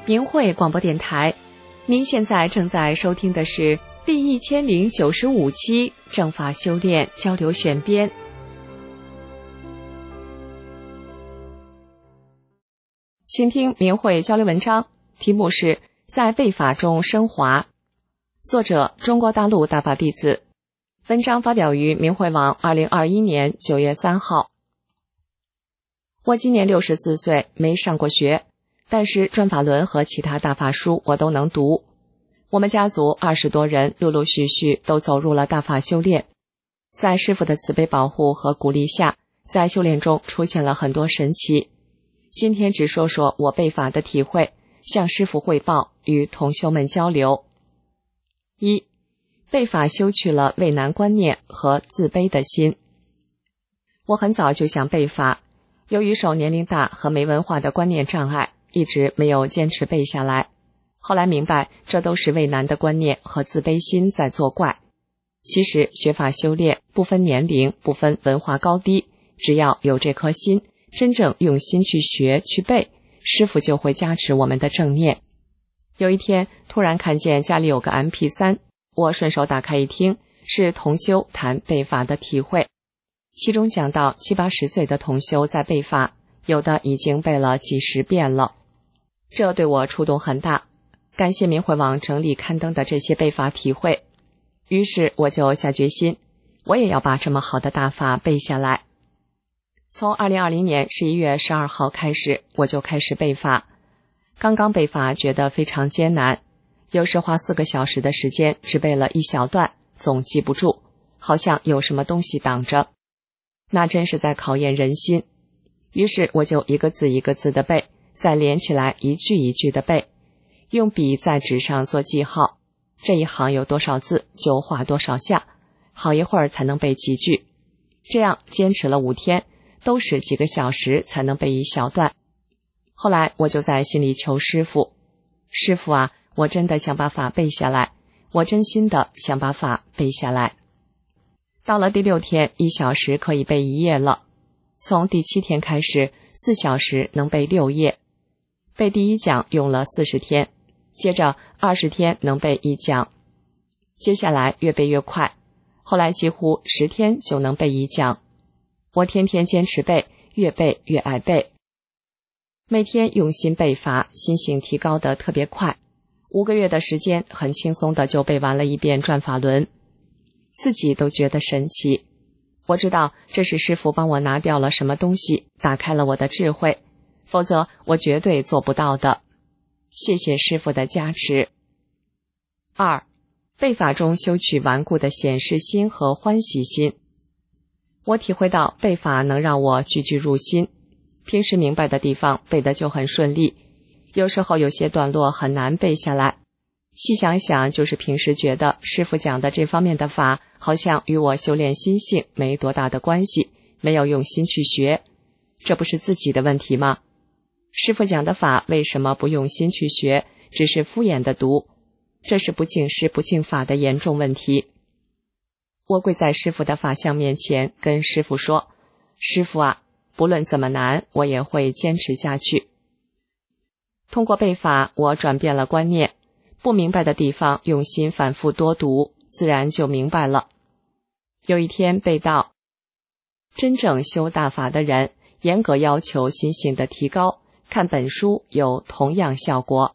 明慧广播电台，您现在正在收听的是第1095期正法修炼交流选编。请听明慧交流文章，题目是在背法中升华，作者中国大陆大法弟子，文章发表于明慧网2021年9月3号。我今年64岁，没上过学，但是转法轮和其他大法书我都能读。我们家族20多人陆陆续续都走入了大法修炼，在师父的慈悲保护和鼓励下，在修炼中出现了很多神奇。今天只说说我背法的体会，向师父汇报，与同修们交流。1. 背法修去了畏难观念和自卑的心。我很早就想背法，由于受年龄大和没文化的观念障碍，一直没有坚持背下来。后来明白，这都是畏难的观念和自卑心在作怪。其实学法修炼不分年龄，不分文化高低，只要有这颗心，真正用心去学去背，师父就会加持我们的正念。有一天突然看见家里有个 MP3， 我顺手打开一听，是同修谈背法的体会，其中讲到70-80岁的同修在背法，有的已经背了几十遍了，这对我触动很大。感谢明慧网整理刊登的这些背法体会，于是我就下决心，我也要把这么好的大法背下来。从2020年11月12号开始，我就开始背法。刚刚背法觉得非常艰难，有时花4个小时的时间只背了一小段，总记不住，好像有什么东西挡着，那真是在考验人心。于是我就一个字一个字的背，再连起来一句一句的背，用笔在纸上做记号，这一行有多少字就画多少下，好一会儿才能背几句。这样坚持了5天，都是几个小时才能背一小段。后来我就在心里求师父，师父啊，我真的想把法背下来，我真心的想把法背下来。到了第6天，1小时可以背1页了。从第7天开始，4小时能背6页。背第1讲用了40天，接着20天能背1讲。接下来越背越快，后来几乎10天就能背1讲。我天天坚持背，越背越爱背。每天用心背法，心性提高得特别快，5个月的时间很轻松的就背完了1遍转法轮，自己都觉得神奇。我知道这是师父帮我拿掉了什么东西，打开了我的智慧，否则我绝对做不到的。谢谢师父的加持。2. 背法中修取顽固的显示心和欢喜心。我体会到背法能让我句句入心，平时明白的地方背得就很顺利，有时候有些段落很难背下来。细想想，就是平时觉得师父讲的这方面的法好像与我修炼心性没多大的关系，没有用心去学，这不是自己的问题吗？师父讲的法为什么不用心去学，只是敷衍的读，这是不敬师不敬法的严重问题。我跪在师父的法相面前，跟师父说，师父啊，不论怎么难，我也会坚持下去。通过背法，我转变了观念，不明白的地方用心反复多读，自然就明白了。有一天背到，真正修大法的人严格要求心性的提高，看本书有同样效果。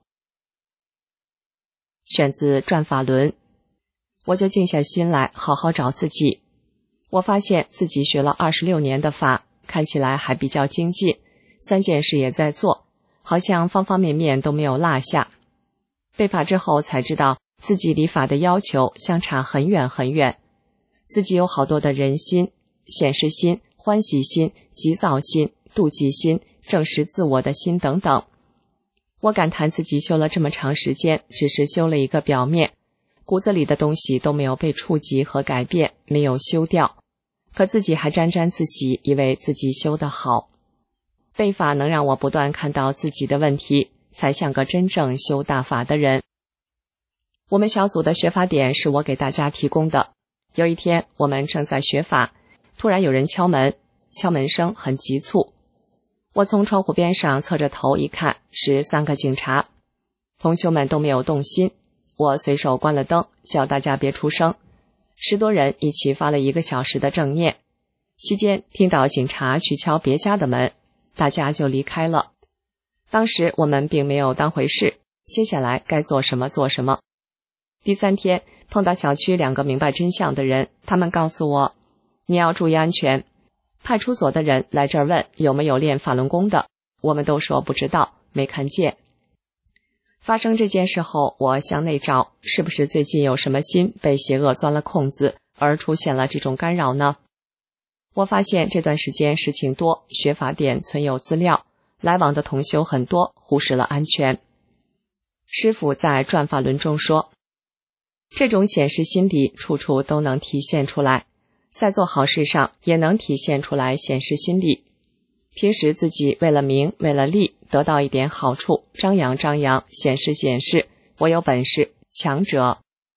选自转法轮。我就静下心来好好找自己。我发现自己学了26年的法，看起来还比较精进，3件事也在做，好像方方面面都没有落下。背法之后才知道自己离法的要求相差很远很远，自己有好多的人心、显示心、欢喜心、急躁心、妒忌心、证实自我的心等等。我感叹自己修了这么长时间，只是修了一个表面，骨子里的东西都没有被触及和改变，没有修掉，可自己还沾沾自喜，以为自己修得好。背法能让我不断看到自己的问题，才像个真正修大法的人。我们小组的学法点是我给大家提供的。有一天我们正在学法，突然有人敲门，敲门声很急促。我从窗户边上侧着头一看，是3个警察。 同修们都没有动心，我随手关了灯，叫大家别出声。10多人一起发了1个小时的正念，期间听到警察去敲别家的门，大家就离开了。当时我们并没有当回事，接下来该做什么做什么。第3天碰到小区2个明白真相的人，他们告诉我，你要注意安全。派出所的人来这儿问有没有练法轮功的，我们都说不知道，没看见。发生这件事后，我向内找，是不是最近有什么心被邪恶钻了空子，而出现了这种干扰呢？我发现这段时间事情多，学法典存有资料，来往的同修很多，忽视了安全。师父在转法轮中说，这种显示心理处处都能体现出来，在做好事上也能体现出来显示心理。平时自己为了名为了利得到一点好处，张扬张扬，显示显示，我有本事，强者。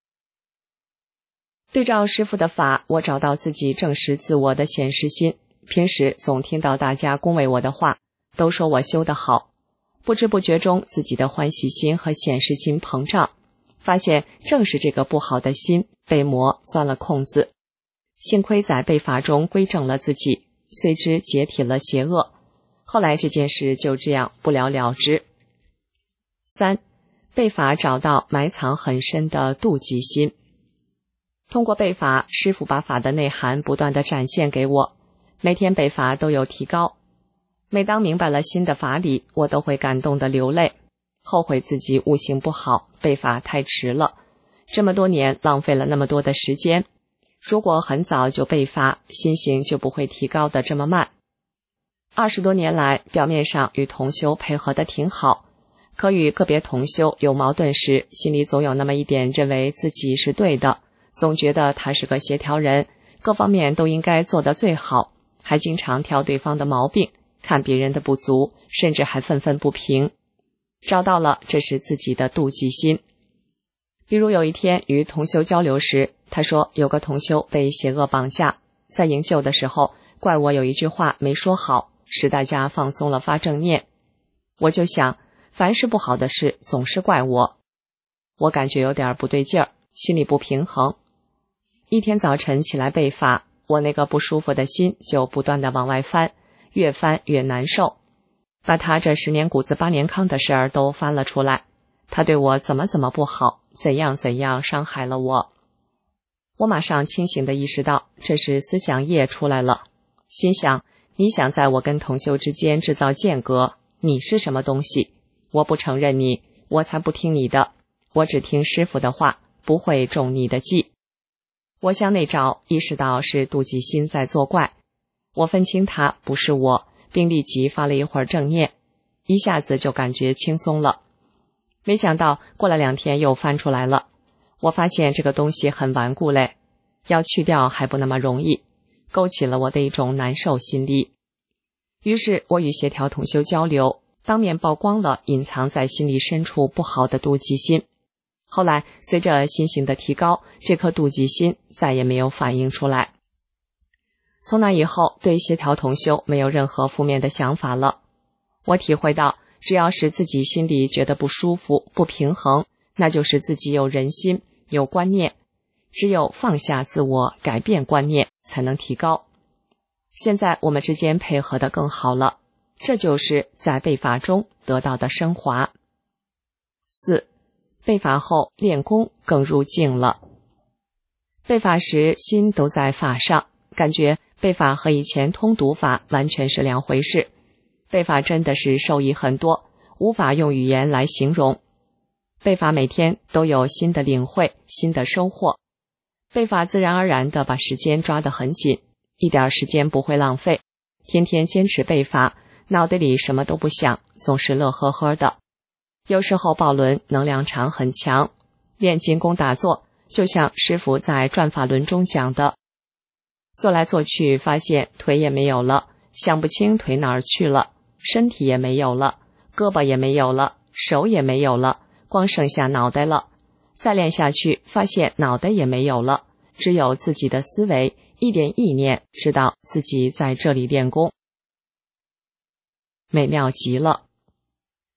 对照师父的法，我找到自己正视自我的显示心。平时总听到大家恭维我的话，都说我修得好，不知不觉中自己的欢喜心和显示心膨胀，发现正是这个不好的心被魔钻了空子。幸亏在被法中归正了自己，随之解体了邪恶，后来这件事就这样不了了之。3. 被法找到埋藏很深的妒忌心。通过被法，师父把法的内涵不断地展现给我，每天被法都有提高。每当明白了新的法理，我都会感动地流泪，后悔自己悟性不好，被法太迟了，这么多年浪费了那么多的时间，如果很早就被法，心性就不会提高的这么慢。20多年来，表面上与同修配合得挺好，可与个别同修有矛盾时，心里总有那么一点认为自己是对的，总觉得他是个协调人，各方面都应该做得最好，还经常挑对方的毛病，看别人的不足，甚至还愤愤不平。找到了，这是自己的妒忌心。比如有一天与同修交流时，他说有个同修被邪恶绑架，在营救的时候怪我有一句话没说好，使大家放松了发正念。我就想，凡是不好的事总是怪我，我感觉有点不对劲儿，心里不平衡。一天早晨起来被法，我那个不舒服的心就不断地往外翻，越翻越难受，把他这10年谷子8年糠的事儿都翻了出来，他对我怎么不好，怎样伤害了我。我马上清醒地意识到，这是思想业出来了，心想，你想在我跟同修之间制造间隔，你是什么东西？我不承认你，我才不听你的，我只听师父的话，不会中你的计。我向内找，意识到是妒忌心在作怪，我分清它不是我，并立即发了一会儿正念，一下子就感觉轻松了。没想到过了2天又翻出来了，我发现这个东西很顽固嘞，要去掉还不那么容易，勾起了我的一种难受心理。于是我与协调同修交流，当面曝光了隐藏在心里深处不好的妒忌心。后来随着心性的提高，这颗妒忌心再也没有反映出来。从那以后，对协调同修没有任何负面的想法了。我体会到，只要是自己心里觉得不舒服、不平衡，那就是自己有人心、有观念。只有放下自我，改变观念，才能提高。现在我们之间配合得更好了，这就是在被法中得到的升华。4. 被法后练功更入境了。被法时心都在法上，感觉被法和以前通读法完全是两回事。被法真的是受益很多，无法用语言来形容。被法每天都有新的领会，新的收获。被法自然而然地把时间抓得很紧，一点时间不会浪费，天天坚持被法，脑袋里什么都不想，总是乐呵呵的。有时候抱轮能量场很强，练静功打坐，就像师父在转法轮中讲的，做来做去发现腿也没有了，想不清腿哪儿去了，身体也没有了，胳膊也没有了，手也没有了，光剩下脑袋了。再练下去发现脑袋也没有了，只有自己的思维，一点意念知道自己在这里练功。美妙极了。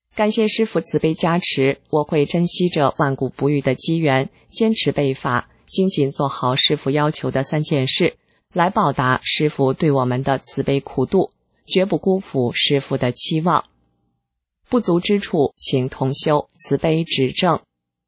感谢师父慈悲加持，我会珍惜这万古不遇的机缘，坚持背法，精进做好师父要求的3件事，来报答师父对我们的慈悲苦度，绝不辜负师父的期望。不足之处，请同修慈悲指正。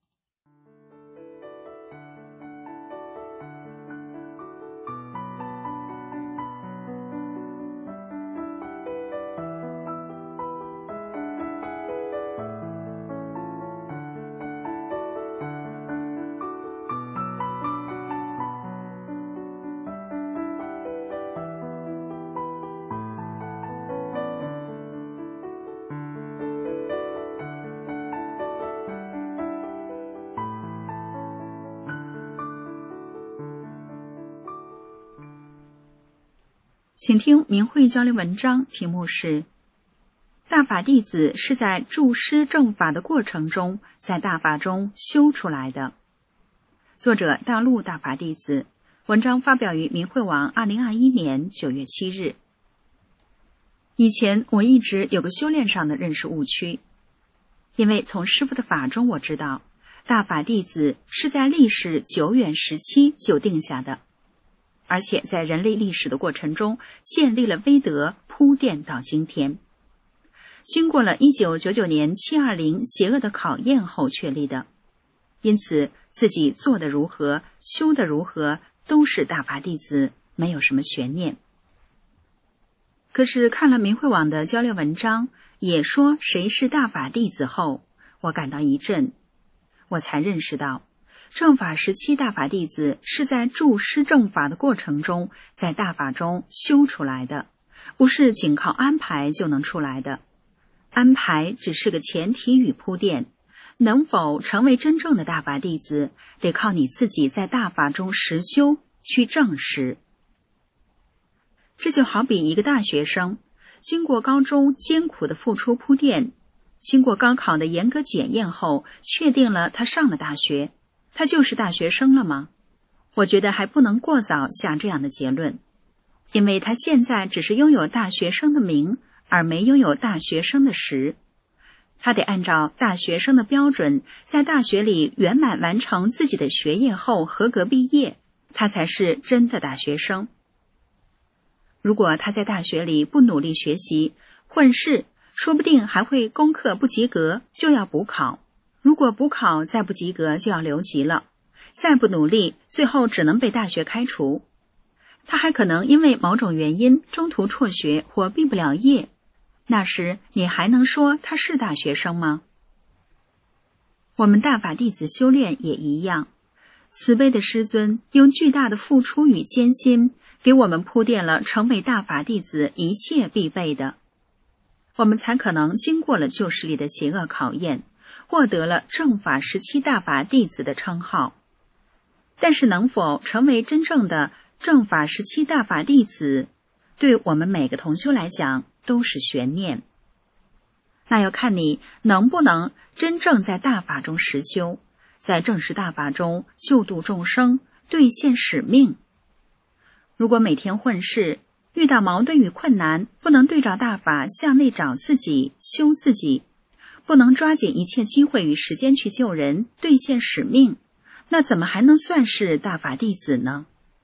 请听明慧交流文章，题目是大法弟子是在助师正法的过程中，在大法中修出来的。作者大陆大法弟子，文章发表于明慧网2021年9月7日。以前我一直有个修炼上的认识误区，因为从师父的法中我知道，大法弟子是在历史久远时期就定下的，而且在人类历史的过程中建立了威德，铺垫到今天。经过了1999年720邪恶的考验后确立的，因此自己做得如何，修得如何，都是大法弟子，没有什么悬念。可是看了明慧网的交流文章，也说谁是大法弟子后，我感到一震，我才认识到正法时期大法弟子是在助师正法的过程中，在大法中修出来的，不是仅靠安排就能出来的。安排只是个前提与铺垫，能否成为真正的大法弟子，得靠你自己在大法中实修去证实。这就好比一个大学生，经过高中艰苦的付出铺垫，经过高考的严格检验后，确定了他上了大学，他就是大学生了吗？我觉得还不能过早下这样的结论，因为他现在只是拥有大学生的名，而没拥有大学生的实。他得按照大学生的标准，在大学里圆满完成自己的学业后合格毕业，他才是真的大学生。如果他在大学里不努力学习，混试，说不定还会功课不及格，就要补考。如果补考再不及格，就要留级了。再不努力，最后只能被大学开除。他还可能因为某种原因中途辍学或毕不了业，那时你还能说他是大学生吗？我们大法弟子修炼也一样，慈悲的师尊用巨大的付出与艰辛，给我们铺垫了成为大法弟子一切必备的，我们才可能经过了旧势力的邪恶考验，获得了正法时期大法弟子的称号。但是能否成为真正的正法时期大法弟子，对我们每个同修来讲都是悬念。那要看你能不能真正在大法中实修，在正式大法中救度众生，兑现使命。如果每天混世，遇到矛盾与困难，不能对照大法向内找自己，修自己，不能抓紧一切机会与时间去救人，兑现使命，那怎么还能算是大法弟子呢？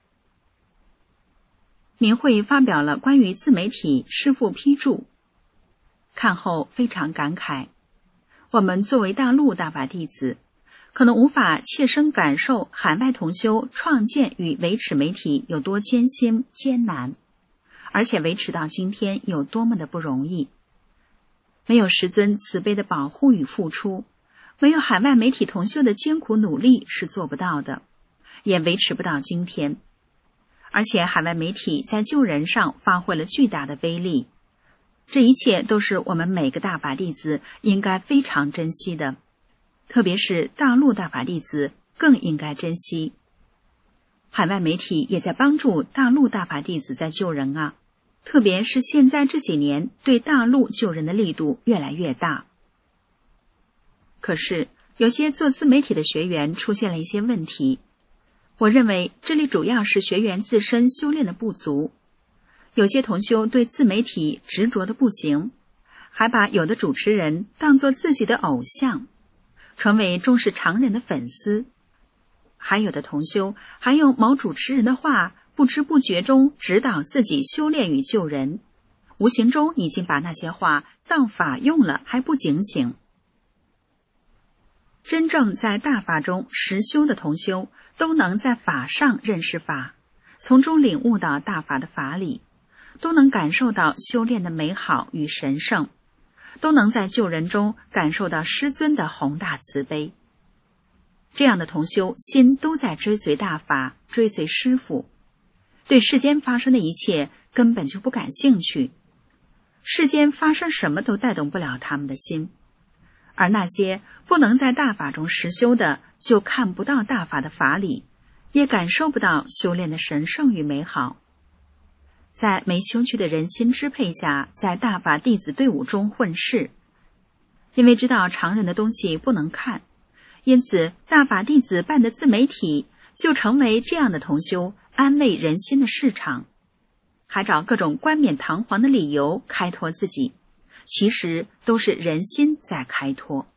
明慧发表了关于自媒体师父批注，看后非常感慨。我们作为大陆大法弟子，可能无法切身感受海外同修创建与维持媒体有多艰辛艰难，而且维持到今天有多么的不容易。没有师尊慈悲的保护与付出，没有海外媒体同修的艰苦努力是做不到的，也维持不到今天。而且海外媒体在救人上发挥了巨大的威力，这一切都是我们每个大法弟子应该非常珍惜的，特别是大陆大法弟子更应该珍惜。海外媒体也在帮助大陆大法弟子在救人啊，特别是现在这几年对大陆救人的力度越来越大。可是有些做自媒体的学员出现了一些问题，我认为这里主要是学员自身修炼的不足。有些同修对自媒体执着的不行， 还把有的主持人当作自己的偶像，成为重视常人的粉丝。还有的同修还用某主持人的话不知不觉中指导自己修炼与救人，无形中已经把那些话当法用了，还不警醒。真正在大法中实修的同修，都能在法上认识法，从中领悟到大法的法理，都能感受到修炼的美好与神圣，都能在救人中感受到师尊的宏大慈悲。这样的同修心都在追随大法，追随师父，对世间发生的一切根本就不感兴趣，世间发生什么都带动不了他们的心。而那些不能在大法中实修的，就看不到大法的法理，也感受不到修炼的神圣与美好。在没修去的人心支配下，在大法弟子队伍中混世，因为知道常人的东西不能看，因此大法弟子办的自媒体就成为这样的同修安慰人心的市场，还找各种冠冕堂皇的理由开脱自己，其实都是人心在开脱。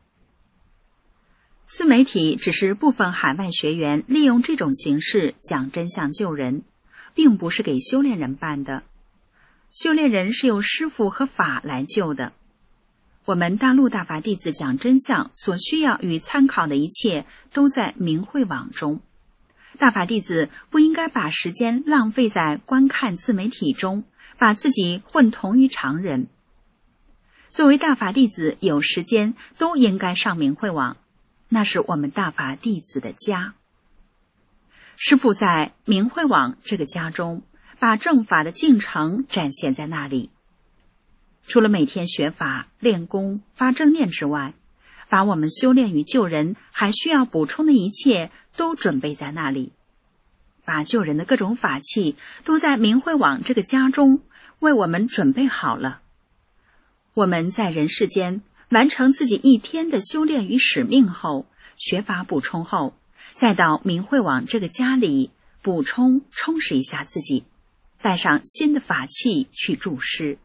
自媒体只是部分海外学员利用这种形式讲真相救人，并不是给修炼人办的。修炼人是由师父和法来救的。我们大陆大法弟子讲真相所需要与参考的一切都在明慧网中，大法弟子不应该把时间浪费在观看自媒体中，把自己混同于常人。作为大法弟子，有时间都应该上明慧网，那是我们大法弟子的家。师父在明慧网这个家中，把正法的进程展现在那里。除了每天学法、练功、发正念之外，把我们修炼与救人还需要补充的一切都准备在那里。把救人的各种法器都在明慧网这个家中为我们准备好了。我们在人世间完成自己一天的修炼与使命后，学法补充后，再到明慧网这个家里补充充实一下自己，带上新的法器去助师。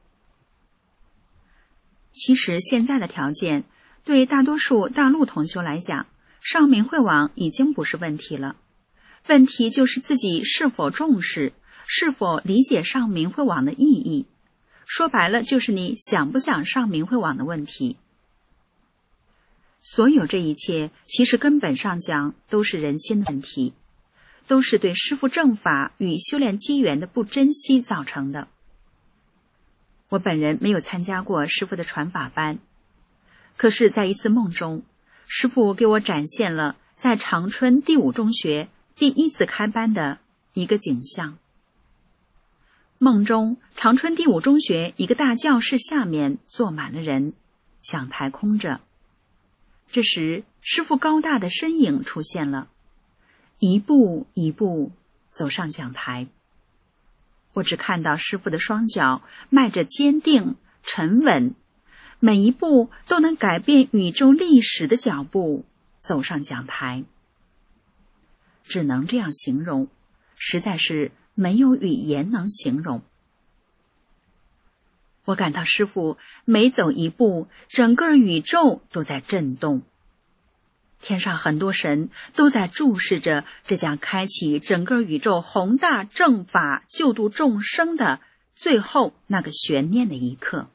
其实现在的条件对大多数大陆同修来讲，上明慧网已经不是问题了，问题就是自己是否重视，是否理解上明慧网的意义。说白了，就是你想不想上明慧网的问题。所有这一切，其实根本上讲都是人心的问题，都是对师父正法与修炼机缘的不珍惜造成的。我本人没有参加过师父的传法班，可是在一次梦中，师父给我展现了在长春第5中学第1次开班的一个景象。梦中，长春第5中学一个大教室下面坐满了人，讲台空着。这时，师父高大的身影出现了，一步一步走上讲台。我只看到师父的双脚迈着坚定、沉稳，每一步都能改变宇宙历史的脚步走上讲台。只能这样形容，实在是没有语言能形容。我感到师父每走一步，整个宇宙都在震动。天上很多神都在注视着这将开启整个宇宙宏大正法救度众生的最后那个悬念的一刻。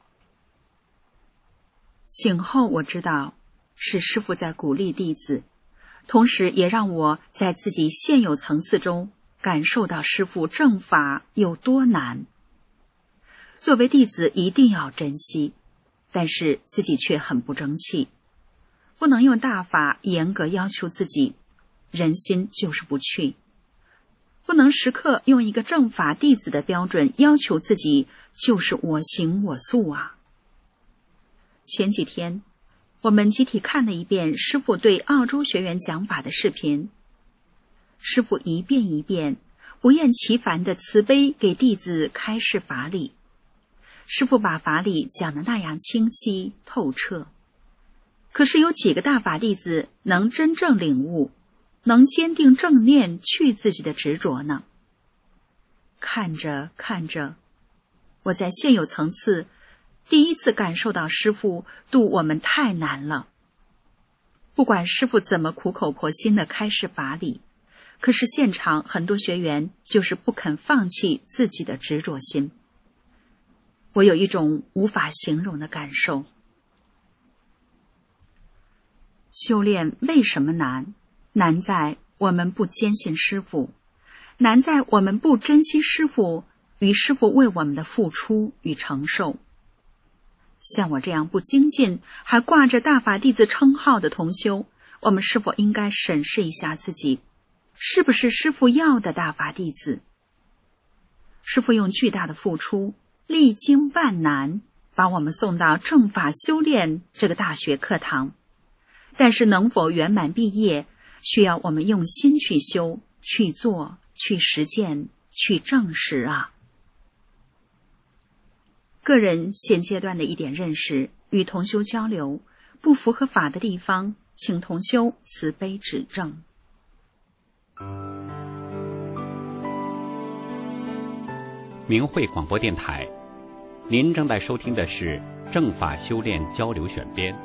醒后我知道是师父在鼓励弟子，同时也让我在自己现有层次中感受到师父正法有多难。作为弟子一定要珍惜，但是自己却很不争气，不能用大法严格要求自己，人心就是不去。不能时刻用一个正法弟子的标准要求自己，就是我行我素啊。前几天我们集体看了一遍师父对澳洲学员讲法的视频，师父一遍一遍不厌其烦的慈悲给弟子开示法理。师父把法理讲得那样清晰透彻，可是有几个大法弟子能真正领悟，能坚定正念去自己的执着呢？看着看着，我在现有层次第一次感受到师父度我们太难了。不管师父怎么苦口婆心地开示法理，可是现场很多学员就是不肯放弃自己的执着心。我有一种无法形容的感受。修炼为什么难？难在我们不坚信师父，难在我们不珍惜师父与师父为我们的付出与承受。像我这样不精进还挂着大法弟子称号的同修，我们是否应该审视一下自己，是不是师父要的大法弟子？师父用巨大的付出，历经万难，把我们送到正法修炼这个大学课堂，但是能否圆满毕业，需要我们用心去修、去做、去实践、去证实啊。个人现阶段的一点认识与同修交流，不符合法的地方，请同修慈悲指正。 明慧广播电台，您正在收听的是正法修炼交流选编。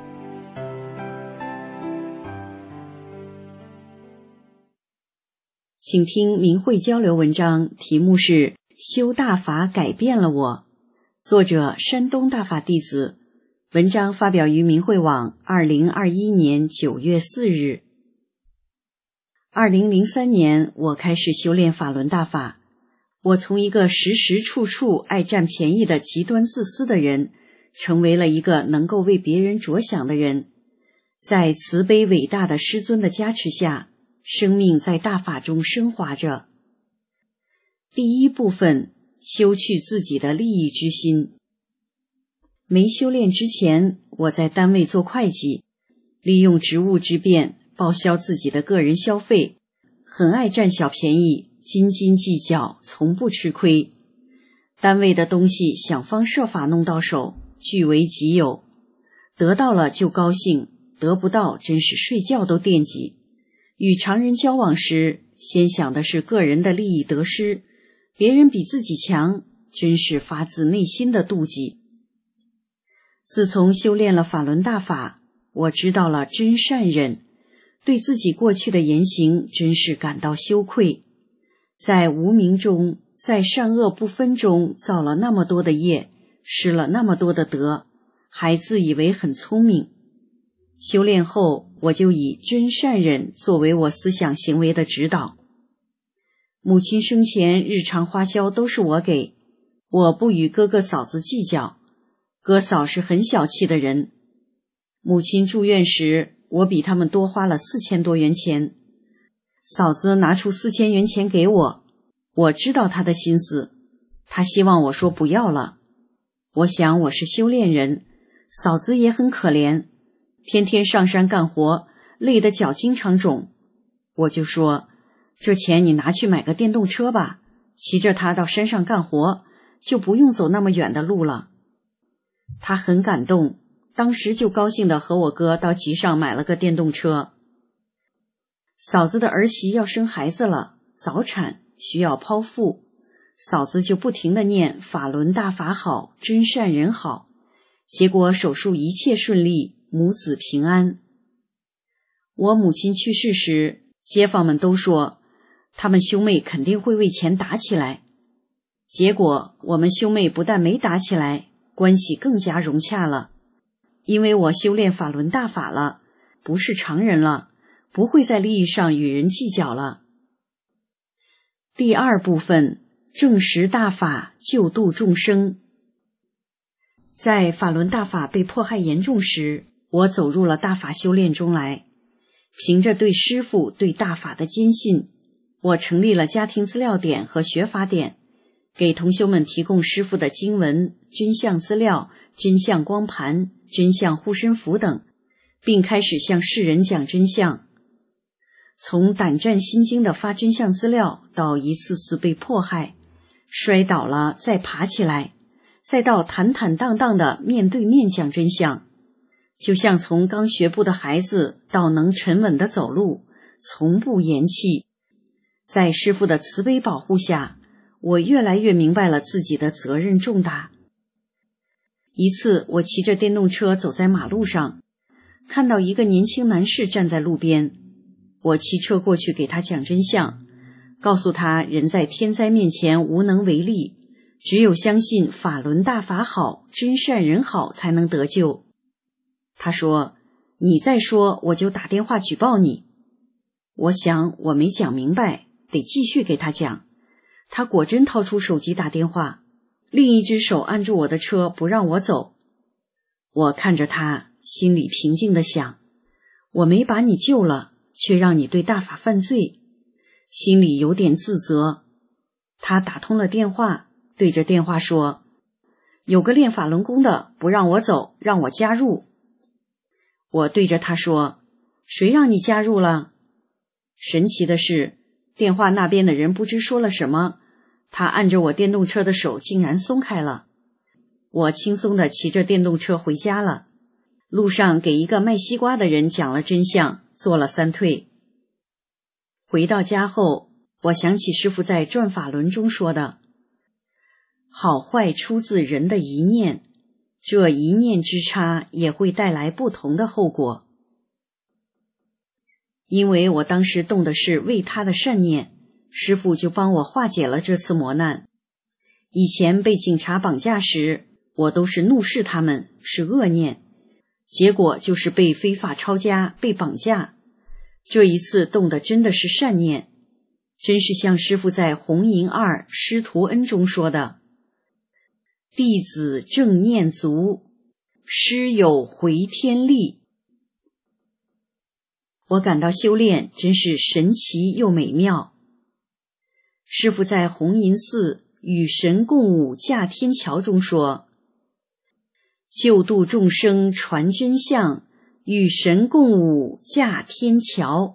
请听明慧交流文章，题目是《修大法改变了我》，作者山东大法弟子，文章发表于明慧网2021年9月4日。2003年，我开始修炼法轮大法。我从一个时时处处爱占便宜的极端自私的人，成为了一个能够为别人着想的人。在慈悲伟大的师尊的加持下，生命在大法中升华着。第一部分，修去自己的利益之心。没修炼之前，我在单位做会计，利用职务之便报销自己的个人消费，很爱占小便宜，斤斤计较，从不吃亏。单位的东西想方设法弄到手，据为己有，得到了就高兴，得不到真是睡觉都惦记。与常人交往时，先想的是个人的利益得失，别人比自己强，真是发自内心的妒忌。自从修炼了法轮大法，我知道了真善忍，对自己过去的言行真是感到羞愧。在无明中，在善恶不分中造了那么多的业，失了那么多的德，还自以为很聪明。修炼后，我就以真善忍作为我思想行为的指导。母亲生前日常花销都是我给，我不与哥哥嫂子计较，哥嫂是很小气的人。母亲住院时，我比他们多花了4000多元钱，嫂子拿出4000元钱给我，我知道她的心思，她希望我说不要了。我想我是修炼人，嫂子也很可怜，天天上山干活，累得脚经常肿。我就说，这钱你拿去买个电动车吧，骑着它到山上干活，就不用走那么远的路了。他很感动，当时就高兴地和我哥到集上买了个电动车。嫂子的儿媳要生孩子了，早产，需要剖腹，嫂子就不停地念法轮大法好，真善人好，结果手术一切顺利，母子平安。我母亲去世时，街坊们都说他们兄妹肯定会为钱打起来，结果我们兄妹不但没打起来，关系更加融洽了。因为我修炼法轮大法了，不是常人了，不会在利益上与人计较了。第二部分，证实大法，救度众生。在法轮大法被迫害严重时，我走入了大法修炼中来。凭着对师父、对大法的坚信，我成立了家庭资料点和学法点，给同修们提供师父的经文、真相资料、真相光盘、真相护身符等，并开始向世人讲真相。从胆战心惊的发真相资料，到一次次被迫害，摔倒了再爬起来，再到坦坦荡荡的面对面讲真相，就像从刚学步的孩子到能沉稳的走路，从不言弃。在师父的慈悲保护下，我越来越明白了自己的责任重大。 一次我骑着电动车走在马路上，看到一个年轻男士站在路边，我骑车过去给他讲真相，告诉他人在天灾面前无能为力，只有相信法轮大法好，真善人好才能得救。他说，你再说我就打电话举报你。我想我没讲明白，得继续给他讲。他果真掏出手机打电话，另一只手按住我的车不让我走。我看着他，心里平静地想，我没把你救了，却让你对大法犯罪，心里有点自责。他打通了电话，对着电话说，有个练法轮功的不让我走，让我加入。我对着他说，谁让你加入了？神奇的是，电话那边的人不知说了什么，他按着我电动车的手竟然松开了。我轻松地骑着电动车回家了，路上给一个卖西瓜的人讲了真相，做了3退。回到家后，我想起师父在转法轮中说的，好坏出自人的一念，这一念之差也会带来不同的后果。因为我当时动的是为他的善念，师父就帮我化解了这次磨难。以前被警察绑架时，我都是怒视他们，是恶念，结果就是被非法抄家，被绑架。这一次动的真的是善念，真是像师父在弘淫2师徒恩中说的，弟子正念足，师有回天力。我感到修炼真是神奇又美妙。师父在弘淫寺与神共舞架天桥中说，救度众生传真相，与神共舞架天桥。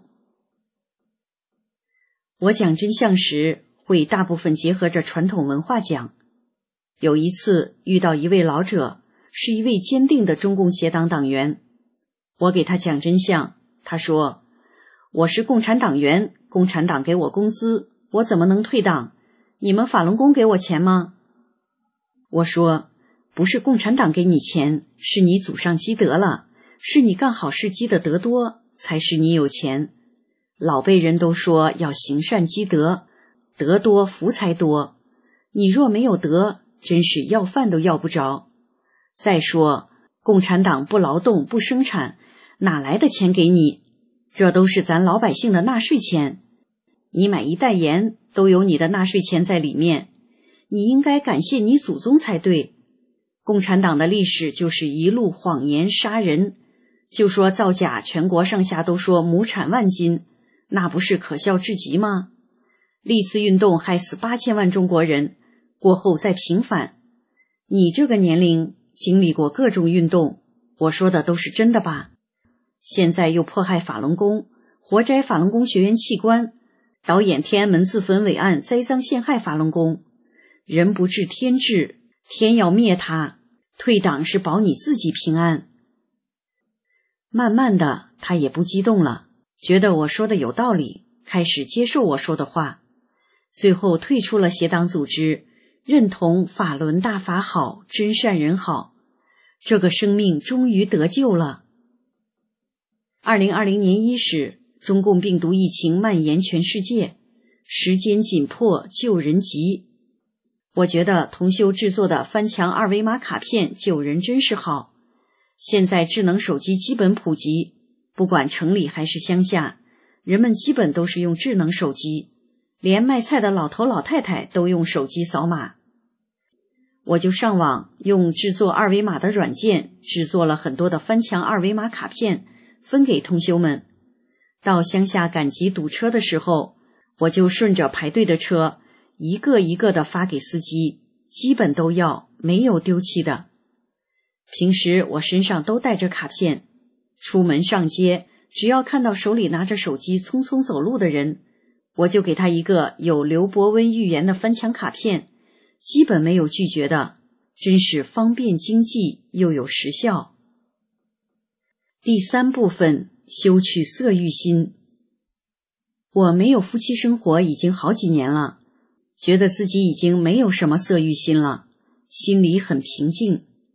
我讲真相时，会大部分结合着传统文化讲。有一次遇到一位老者，是一位坚定的中共协党党员，我给他讲真相，他说，我是共产党员，共产党给我工资，我怎么能退党？你们法轮功给我钱吗？我说，不是共产党给你钱，是你祖上积德了，是你干好事积的德多，才使你有钱。老辈人都说要行善积德，德多福才多，你若没有德，真是要饭都要不着。再说，共产党不劳动不生产，哪来的钱给你？这都是咱老百姓的纳税钱，你买一袋盐都有你的纳税钱在里面，你应该感谢你祖宗才对。共产党的历史就是一路谎言杀人，就说造假全国上下都说亩产万斤，那不是可笑至极吗？历次运动害死8000万中国人，过后再平反。你这个年龄经历过各种运动，我说的都是真的吧？现在又迫害法轮功，活摘法轮功学员器官，导演天安门自焚伟案，栽赃陷害法轮功。人不治天治，天要灭他，退党是保你自己平安。慢慢的，他也不激动了，觉得我说的有道理，开始接受我说的话，最后退出了协党组织，认同法轮大法好，真善人好，这个生命终于得救了。2020年伊始，中共病毒疫情蔓延全世界，时间紧迫，救人急。我觉得同修制作的翻墙2维码卡片救人真是好。现在智能手机基本普及，不管城里还是乡下，人们基本都是用智能手机，连卖菜的老头老太太都用手机扫码。我就上网用制作2维码的软件，制作了很多的翻墙2维码卡片，分给同修们。到乡下赶集堵车的时候，我就顺着排队的车，一个一个的发给司机，基本都要，没有丢弃的。平时我身上都带着卡片，出门上街，只要看到手里拿着手机匆匆走路的人，我就给他一个有刘伯温预言的翻墙卡片，基本没有拒绝的，真是方便经济又有时效。第3部分，修去色欲心。我没有夫妻生活已经好几年了，觉得自己已经没有什么色欲心了，心里很平静。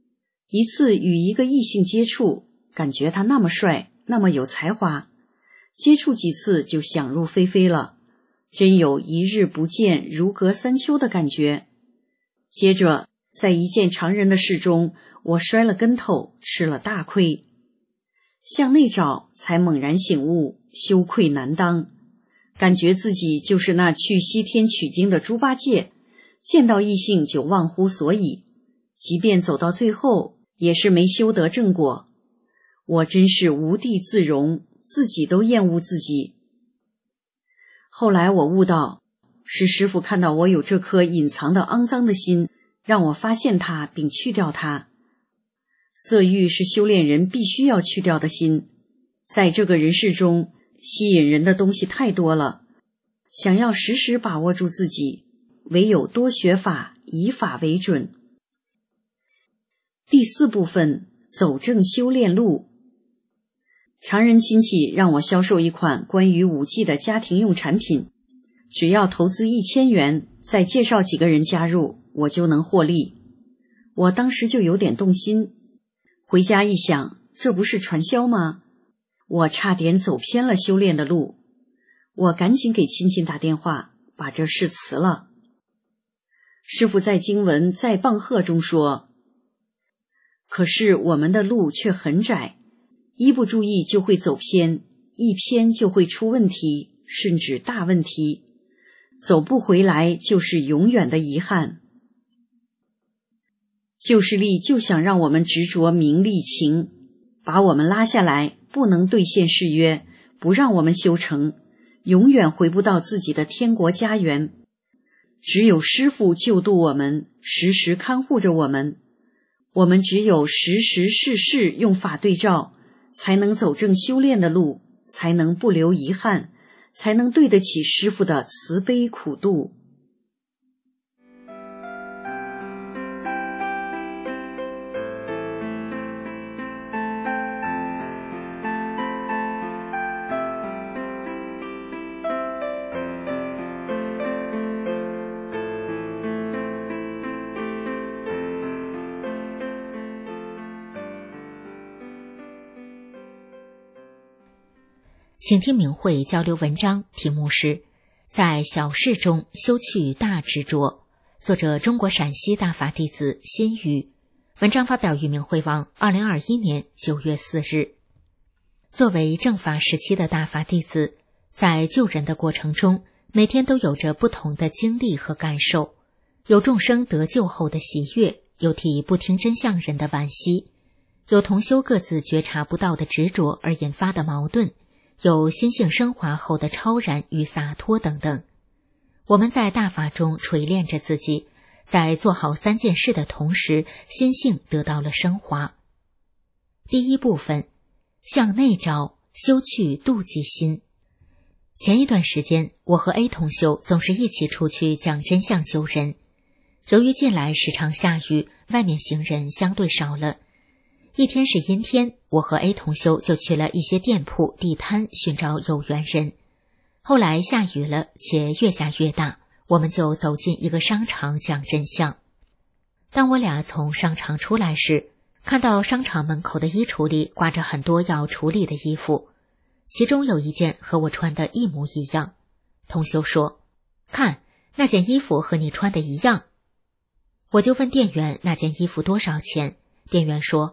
一次与一个异性接触，感觉他那么帅，那么有才华，接触几次就想入非非了，真有一日不见如隔三秋的感觉。接着在一件常人的事中，我摔了跟头，吃了大亏。向内找，才猛然醒悟，羞愧难当，感觉自己就是那去西天取经的猪八戒，见到异性就忘乎所以，即便走到最后也是没修得正果。我真是无地自容，自己都厌恶自己。后来我悟到，是师父看到我有这颗隐藏的肮脏的心，让我发现它并去掉它。色欲是修炼人必须要去掉的心，在这个人世中，吸引人的东西太多了，想要时时把握住自己，唯有多学法，以法为准。第4部分，走正修炼路。常人亲戚让我销售一款关于5G 的家庭用产品，只要投资1000元，再介绍几个人加入，我就能获利。我当时就有点动心，回家一想，这不是传销吗？我差点走偏了修炼的路，我赶紧给亲戚打电话，把这事辞了。师父在经文在棒喝中说，可是我们的路却很窄，一不注意就会走偏，一偏就会出问题，甚至大问题，走不回来就是永远的遗憾。旧势力就想让我们执着名利情，把我们拉下来，不能兑现誓约，不让我们修成，永远回不到自己的天国家园。只有师父救度我们，时时看护着我们，我们只有时时事事用法对照，才能走正修炼的路，才能不留遗憾，才能对得起师父的慈悲苦度。 请听明慧交流文章，题目是在小事中修去大执着，作者中国陕西大法弟子辛宇，文章发表于明慧网2021年9月4日。作为正法时期的大法弟子，在救人的过程中，每天都有着不同的经历和感受，有众生得救后的喜悦，有替不听真相人的惋惜，有同修各自觉察不到的执着而引发的矛盾，有心性升华后的超然与洒脱等等。我们在大法中锤炼着自己，在做好3件事的同时，心性得到了升华。第1部分，向内找，修去妒忌心。前一段时间，我和 A 同修总是一起出去讲真相救人。由于近来时常下雨，外面行人相对少了。一天是阴天，我和 A 同修就去了一些店铺地摊寻找有缘人。后来下雨了，且越下越大，我们就走进一个商场讲真相。当我俩从商场出来时，看到商场门口的衣橱里挂着很多要处理的衣服，其中有一件和我穿的一模一样。同修说，看，那件衣服和你穿的一样。我就问店员那件衣服多少钱，店员说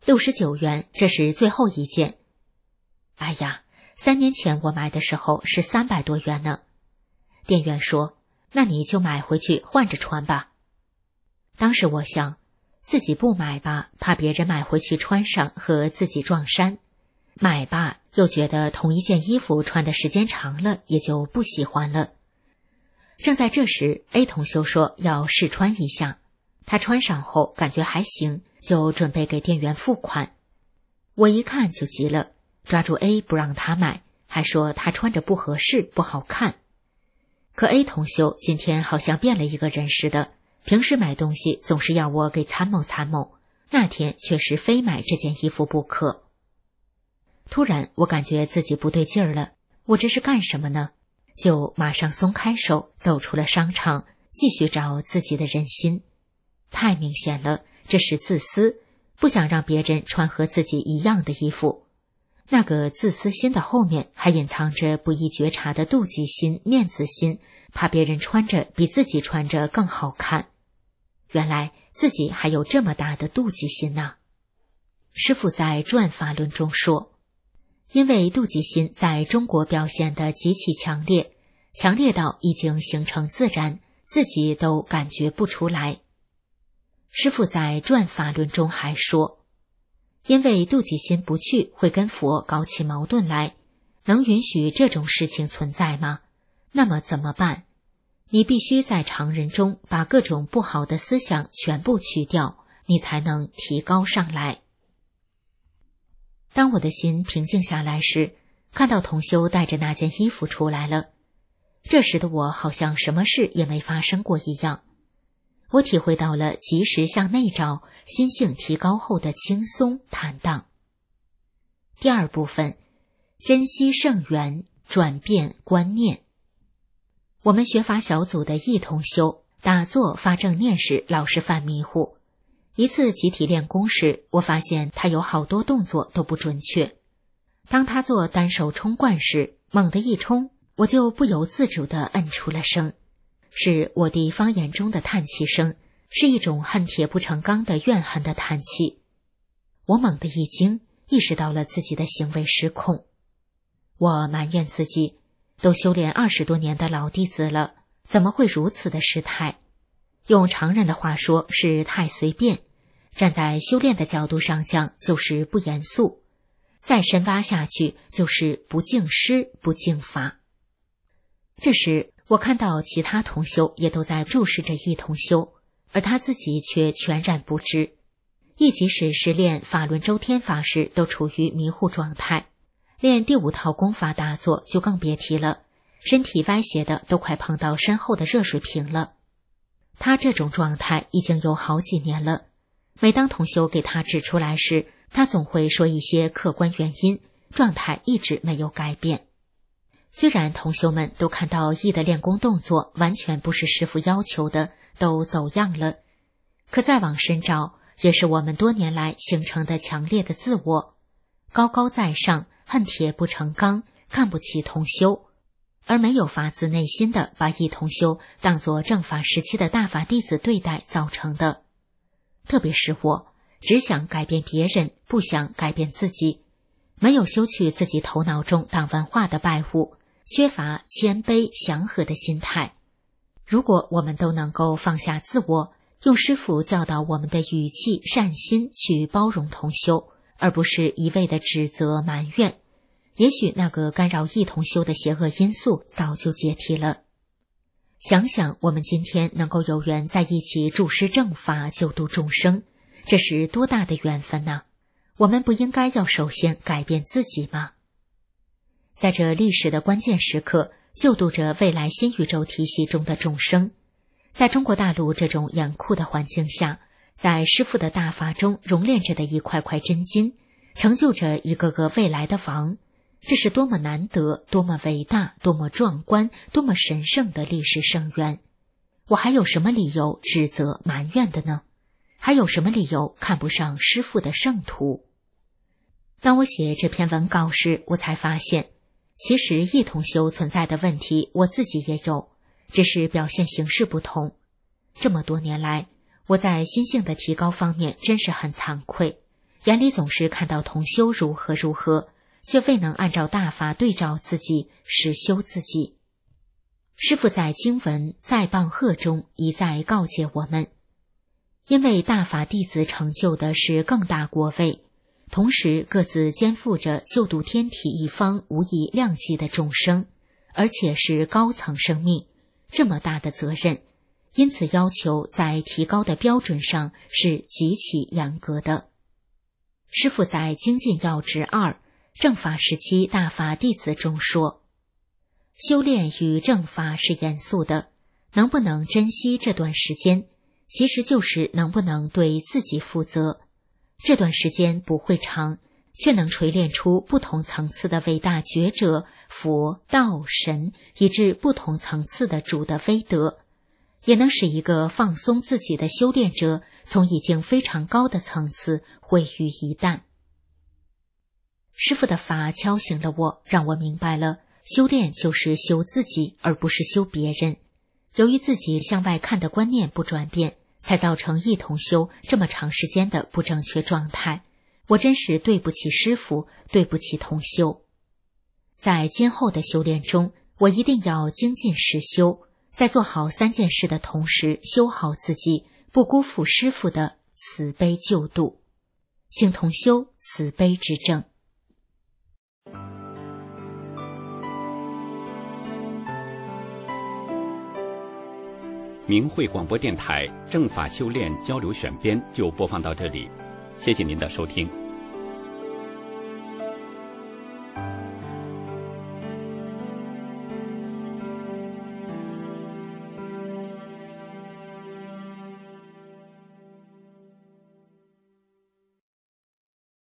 69元，这是最后一件。哎呀，3年前我买的时候是300多元呢。店员说，那你就买回去换着穿吧。当时我想，自己不买吧，怕别人买回去穿上和自己撞衫；买吧，又觉得同一件衣服穿的时间长了，也就不喜欢了。正在这时 ，A 同修说要试穿一下，他穿上后感觉还行，就准备给店员付款。我一看就急了，抓住 A 不让他买，还说他穿着不合适，不好看。可 A 同修今天好像变了一个人似的，平时买东西总是要我给参谋参谋，那天却是非买这件衣服不可。突然我感觉自己不对劲儿了，我这是干什么呢？就马上松开手，走出了商场，继续找自己的人心。太明显了，这是自私， 不想让别人穿和自己一样的衣服。那个自私心的后面还隐藏着不易觉察的妒忌心、面子心，怕别人穿着比自己穿着更好看。原来自己还有这么大的妒忌心呢。师父在转法论中说，因为妒忌心在中国表现得极其强烈，强烈到已经形成自然，自己都感觉不出来。师父在转法论中还说，因为妒忌心不去会跟佛搞起矛盾来，能允许这种事情存在吗？那么怎么办？你必须在常人中把各种不好的思想全部去掉，你才能提高上来。当我的心平静下来时，看到同修带着那件衣服出来了，这时的我好像什么事也没发生过一样。我体会到了及时向内照，心性提高后的轻松坦荡。第二部分，珍惜圣缘，转变观念。我们学法小组的易同修打坐发正念时老是犯迷糊，一次集体练功时，我发现他有好多动作都不准确。当他做单手冲冠时，猛地一冲，我就不由自主地摁出了声，是我地方言中的叹气声，是一种恨铁不成钢的怨恨的叹气。我猛地一惊，意识到了自己的行为失控。我埋怨自己，都修炼20多年的老弟子了，怎么会如此的失态？用常人的话说，是太随便；站在修炼的角度上讲，就是不严肃；再深挖下去，就是不敬师、不敬法。这时，我看到其他同修也都在注视着易同修，而他自己却全然不知。亦即使是练法轮周天法时，都处于迷糊状态。练第5套功法打坐就更别提了，身体歪斜的都快碰到身后的热水瓶了。他这种状态已经有好几年了，每当同修给他指出来时，他总会说一些客观原因，状态一直没有改变。虽然同修们都看到易的练功动作完全不是师父要求的，都走样了，可再往深照，也是我们多年来形成的强烈的自我，高高在上，恨铁不成钢，看不起同修，而没有发自内心的把易同修当作正法时期的大法弟子对待造成的。特别是我只想改变别人，不想改变自己，没有修去自己头脑中党文化的败物，缺乏谦卑祥和的心态。如果我们都能够放下自我，用师父教导我们的语气善心去包容同修，而不是一味的指责埋怨，也许那个干扰易同修的邪恶因素早就解体了。想想我们今天能够有缘在一起注师正法，救度众生，这是多大的缘分呢？我们不应该要首先改变自己吗？在这历史的关键时刻，救度着未来新宇宙体系中的众生。在中国大陆这种严酷的环境下，在师父的大法中熔炼着的一块块真金，成就着一个个未来的王，这是多么难得，多么伟大，多么壮观，多么神圣的历史圣缘。我还有什么理由指责埋怨的呢？还有什么理由看不上师父的圣徒？当我写这篇文稿时，我才发现，其实易同修存在的问题我自己也有，只是表现形式不同。这么多年来，我在心性的提高方面真是很惭愧，眼里总是看到同修如何如何，却未能按照大法对照自己，实修自己。师父在经文在棒喝中一再告诫我们，因为大法弟子成就的是更大国位，同时各自肩负着救度天体一方无以量计的众生，而且是高层生命，这么大的责任，因此要求在提高的标准上是极其严格的。师父在精进要旨2正法时期大法弟子中说，修炼与正法是严肃的，能不能珍惜这段时间，其实就是能不能对自己负责。这段时间不会长，却能锤炼出不同层次的伟大觉者、佛、道、神，以至不同层次的主的威德，也能使一个放松自己的修炼者从已经非常高的层次毁于一旦。师父的法敲醒了我，让我明白了修炼就是修自己，而不是修别人。由于自己向外看的观念不转变，才造成一同修这么长时间的不正确状态。我真是对不起师父，对不起同修。在今后的修炼中，我一定要精进实修，在做好3件事的同时修好自己，不辜负师父的慈悲救度。请同修慈悲之正。 明慧广播电台正法修炼交流选编就播放到这里，谢谢您的收听。